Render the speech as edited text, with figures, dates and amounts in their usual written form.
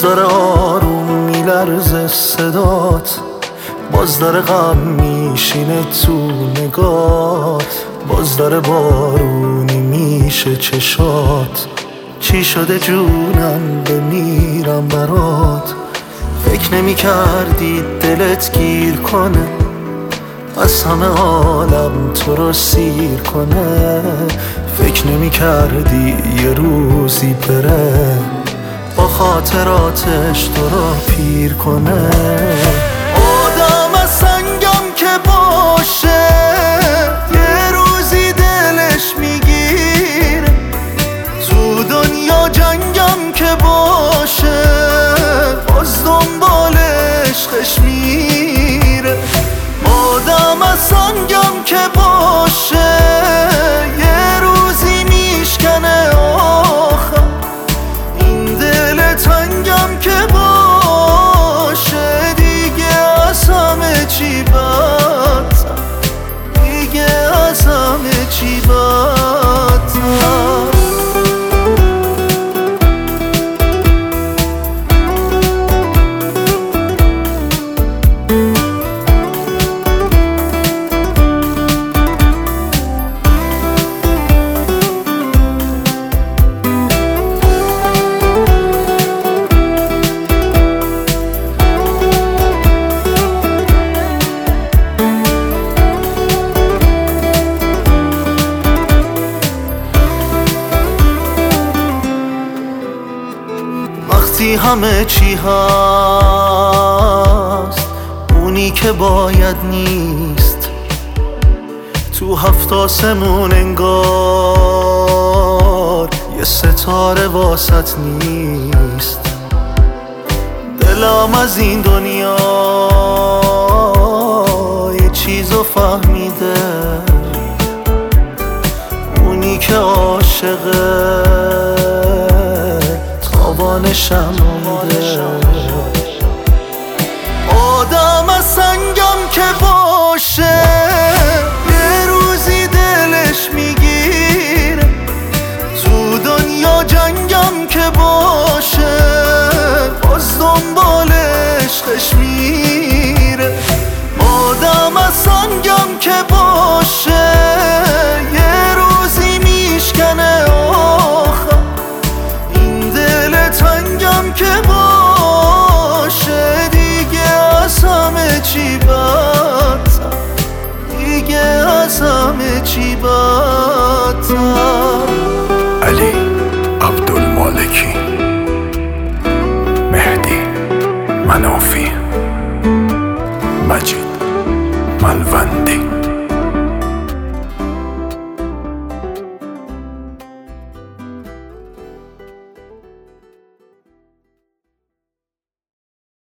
باز داره آروم میلرزه صدات، باز داره غم میشینه تو نگات، باز داره بارونی میشه چشات. چی شده جونم بمیرم برات؟ فکر نمی کردی دلت گیر کنه، از همه عالم تو رو سیر کنه. فکر نمی کردی یه روزی بره، با خاطراتش تو رو پیر کنه. آدم از سنگم که باشه، یه روزی دلش میگیره. تو دنیا جنگم که باشه، باز دنبال عشقش میره. آدم از سنگم که باشه، یه روزی میشکنه آخر. این دل تنگم که باشه، دیگه از همه چی بدتر، دیگه از همه چی بدتر. وقتی همه چی هست، اونی که باید نیست. تو هفت آسمون انگار یه ستاره واسط نیست. دلم از این دنیا